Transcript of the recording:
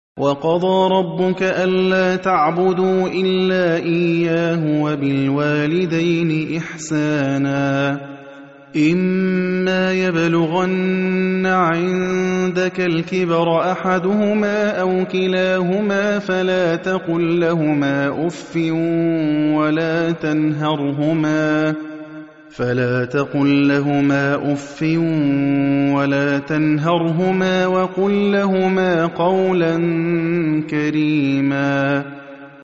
وَقَضَىٰ رَبُّكَ أَلَّا تَعْبُدُوا إِلَّا إِيَّاهُ وَبِالْوَالِدَيْنِ إِحْسَانًا ۚ إِمَّا يَبْلُغَنَّ عِندَكَ الْكِبَرَ أَحَدُهُمَا أَوْ كِلَاهُمَا فَلَا تَقُل لَّهُمَا أُفٍّ وَلَا تَنْهَرْهُمَا وَقُل لَّهُمَا قَوْلًا كَرِيمًا